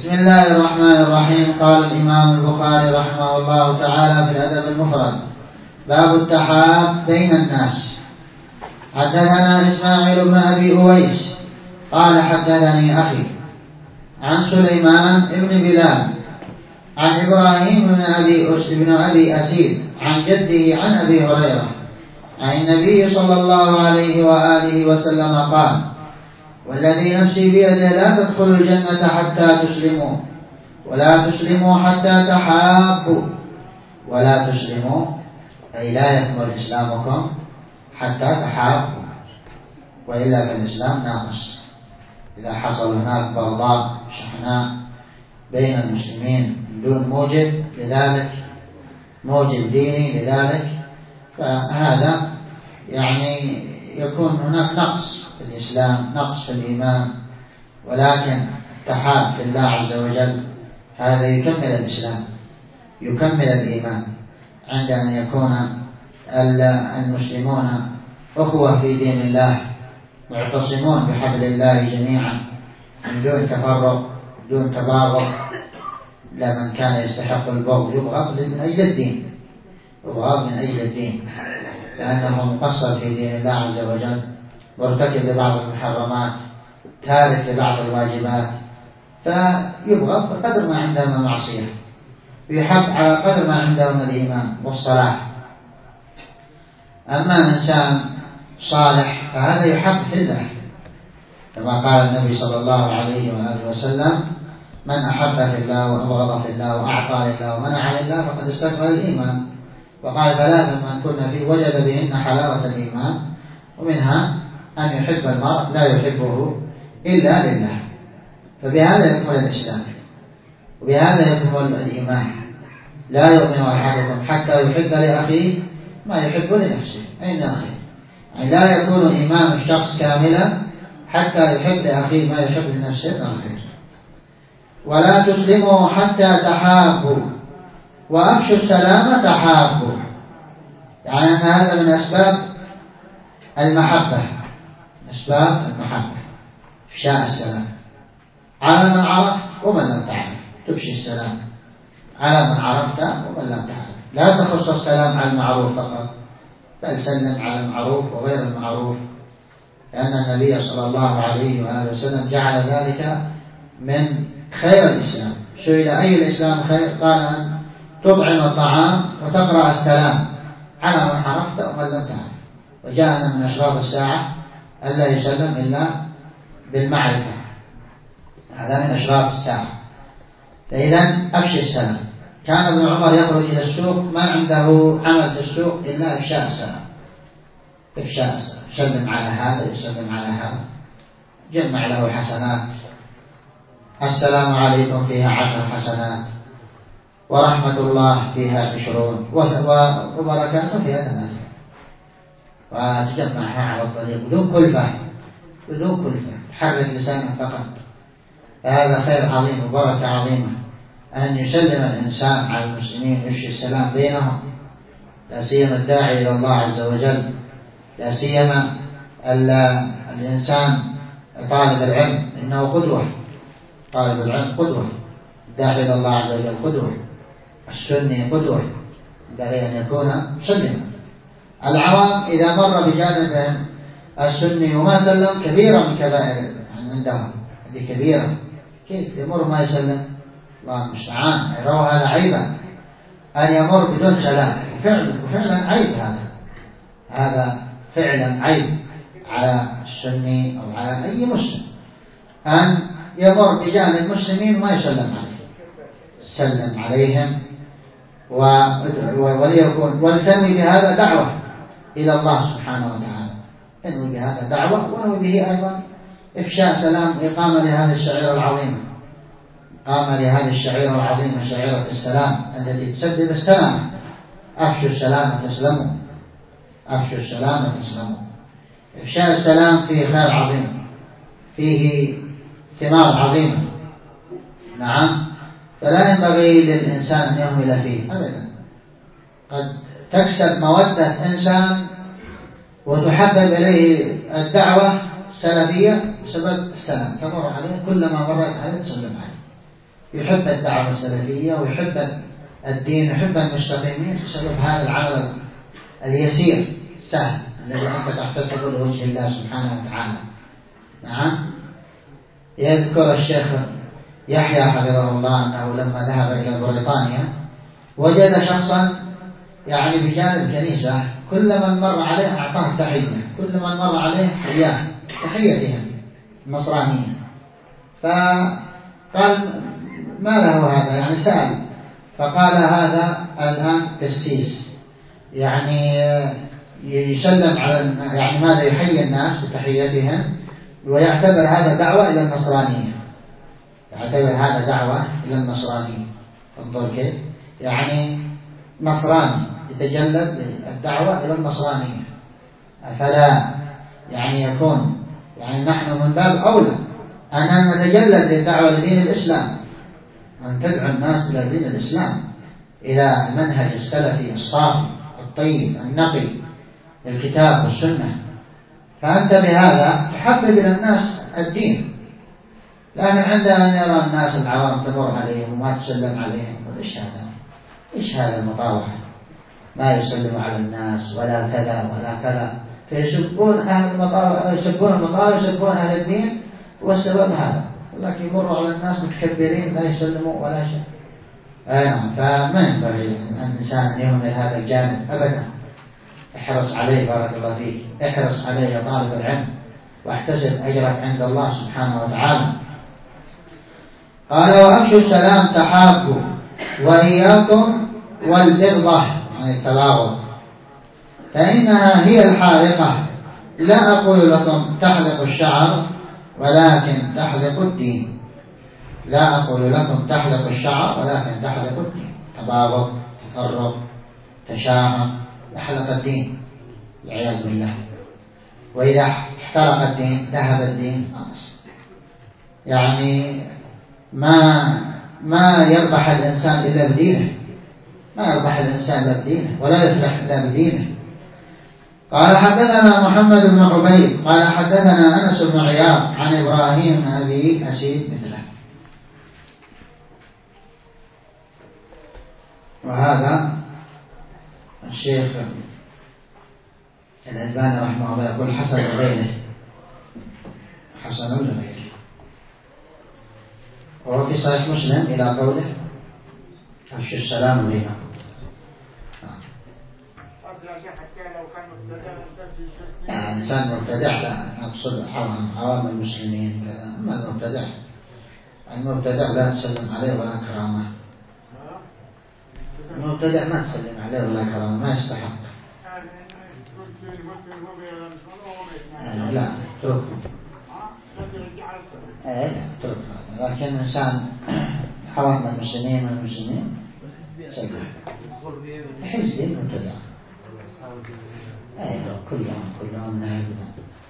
بسم الله الرحمن الرحيم. قال الإمام البخاري رحمه الله تعالى في الأدب المفرد: باب التحاب بين الناس. حدثنا إسماعيل بن أبي أويس قال حدثني أخي عن سليمان بن بلال عن إبراهيم بن أبي أسيد عن جده عن أبي هريرة عن النبي صلى الله عليه وآله وسلم قال: والذي نفسي بيده لا تدخلوا الجنة حتى تسلموا، ولا تسلموا حتى تحابوا، ولا تسلموا أي لا يكمل إسلامكم حتى تحابوا، وإلا فالإسلام ناقص. إذا حصل هناك بغضاء شحناء بين المسلمين دون موجب لذلك، موجب ديني لذلك، فهذا يعني يكون هناك نقص في الإسلام، نقص في الإيمان. ولكن التحاب في الله عز وجل هذا يكمل الإسلام، يكمل الإيمان، عندما يكون المسلمون أخوة في دين الله معتصمون بحبل الله جميعا من دون تفرق دون تباغض. لمن كان يستحق البغض يبغض من أجل الدين، يبغض من أجل الدين، لأنه مقصر في دين الله عز وجل، مرتكب لبعض المحرمات، تارك لبعض الواجبات، فيبغض بقدر ما عنده من معصية، ويحب على قدر ما عنده من الإيمان والصلاح. أما إنسان صالح فهذا يحب في الله، كما قال النبي صلى الله عليه وآله وسلم: من أحب في الله وأبغض في الله وأعطى لله ومنع لله فقد استكمل الإيمان. وقال: ثلاث من كن فيه وجد بهن حلاوة الإيمان، ومنها أن يحب المرء لا يحبه إلا لله. فبهذا يكمل الإسلام، وبهذا يكمل الإيمان. لا يؤمن أحدكم حتى يحب لأخيه ما يحب لنفسه. أين أخيه؟ يعني لا يكون إيمان الشخص كاملا حتى يحب لأخيه ما يحب لنفسه من الخير. ولا تسلموا حتى تحابوا، وأفشوا السلام تحابوا. يعني أن هذا من أسباب المحبة، أسباب المحبة إفشاء السلام على من عرفت ومن لم تعرف. تفشي السلام على من عرفت ومن لم تعرف، لا تخص السلام على المعروف فقط، بل سلم على المعروف وغير المعروف، لأن النبي صلى الله عليه وآله وسلم جعل ذلك من خير الإسلام. سئل: أي الإسلام خير؟ قال: أن تطعم الطعام وتقرأ السلام على من عرفت ومن لم تعرف. وجاءنا من أشراط الساعة ألا يسلم إلا بالمعرفة، هذا من أشراط الساعة. فإذا أفشي السلام. كان ابن عمر يخرج إلى السوق ما عنده عمل في السوق إلا إفشاء السلام، إفشاء السلام، يسلم على هذا يسلم على هذا، جمع له حسنات. السلام عليكم فيها 10 حسنات، ورحمة الله فيها 20، وبركاته فيها 3، وتجمعها على الطريق بدون كلفة، بدون كلفة، تحرك لسانك فقط. فهذا خير عظيم وبركة عظيمة أن يسلم الإنسان على المسلمين ويفشي السلام بينهم، لا سيما الداعي إلى الله عز وجل، لا سيما الإنسان طالب العلم، إنه قدوة، طالب العلم قدوة، الداعي إلى الله عز وجل قدوة، السني قدوة، ينبغي أن يكون مسلما. العوام إذا مر بجانب السني وما سلم كبيرة من كبائر عندهم، هذه كبيرة، كيف يمر ما يسلم؟ الله المستعان، يروا هذا عيبا أن يمر بدون سلام، وفعلا عيب، هذا فعلا عيب على السني أو على أي مسلم أن يمر بجانب المسلمين وما يسلم عليهم. سلم عليهم وليكون والتنوي بهذا دعوة إلى الله سبحانه وتعالى، انوي بهذا دعوة، ونوي به أيضا إفشاء سلام وإقامة لهذه الشعيرة العظيمة، إقامة لهذه الشعيرة العظيمة، شعيرة السلام التي تسبب السلام. أفشوا السلام تسلموا، أفشوا السلام تسلموا. إفشاء السلام فيه خير عظيم، فيه ثمار عظيمة، نعم، فلا ينبغي للإنسان أن يهمل فيه أبدا. قد تكسب مودة إنسان وتحبب إليه الدعوة السلفية بسبب السلام، تمر عليه كلما مرت عليه تسلم عليه، يحب الدعوة السلفية ويحب الدين ويحب المستقيمين بسبب هذا العمل اليسير السهل الذي أنت تحتسبه لوجه الله سبحانه وتعالى. نعم. يذكر الشيخ يحيى حفظه الله أنه لما ذهب إلى بريطانيا وجد شخصا يعني بجانب كنيسة كل من مر عليه أعطاه تحية، كل من مر عليه حياه تحيتهم النصرانية. فقال ما له هذا؟ يعني سأل فقال هذا الآن قسيس، يعني يسلم على يعني ماذا يحيي الناس بتحيتهم، ويعتبر هذا دعوة إلى النصرانية، يعتبر هذا دعوة إلى النصرانية. انظر كيف يعني نصراني يتجلد الدعوة إلى النصرانية. أفلا يعني يكون يعني نحن من باب أولى أن نتجلد للدعوة لدين الإسلام، أن تدعو الناس إلى دين الإسلام، إلى منهج السلفي الصافي الطيب النقي الكتاب والسنة. فأنت بهذا تحبب إلى الناس الدين، لكن عندما يرى الناس العوام تمر عليهم وما تسلم عليهم، إيش هذا؟ إيش هذا المطاوعة؟ ما يسلم على الناس ولا كذا ولا كذا، فيسبون أهل المطاوعة، يسبون المطاوعة، يسبون أهل الدين، والسبب هذا. لكن يمروا على الناس متكبرين لا يسلموا ولا شيء. فما ينبغي الإنسان أن يهمل هذا الجانب أبدا. احرص عليه بارك الله فيك، احرص عليه يا طالب العلم، واحتسب أجرك عند الله سبحانه وتعالى. قال وأفشوا السلام تحابوا وإياكم والبغضة يعني التباغض فإنها هي الحالقة، لا أقول لكم تحلق الشعر ولكن تحلق الدين. لا أقول لكم تحلق الشعر ولكن تحلق الدين. تباغض، تفرق، تشاحن، يحلق الدين والعياذ بالله. وإذا احترق الدين ذهب الدين خلاص، يعني ما يربح الإنسان إلا بدينه، ما يربح الإنسان إلا بدينه، ولا يفلح إلا بدينه. قال حدثنا محمد بن عبيد قال حدثنا أنس بن عياض عن إبراهيم بن أبي أسيد مثله. وهذا الشيخ الألباني رحمه الله يقول حسن لغيره، حسن لغيره. وهو في صحيح مسلم إلى قوله أفشوا السلام بينكم. يعني إنسان مبتدع لا أقصد عوام المسلمين كذا، أما المبتدع المبتدع لا تسلم عليه ولا كرامة. المبتدع ما تسلم عليه ولا كرامة، ما يستحق. لا اتركه، لا اتركه. لكن إنسان عوام المسلمين والمسلمين سلم حزبي مبتدع كلهم من أهل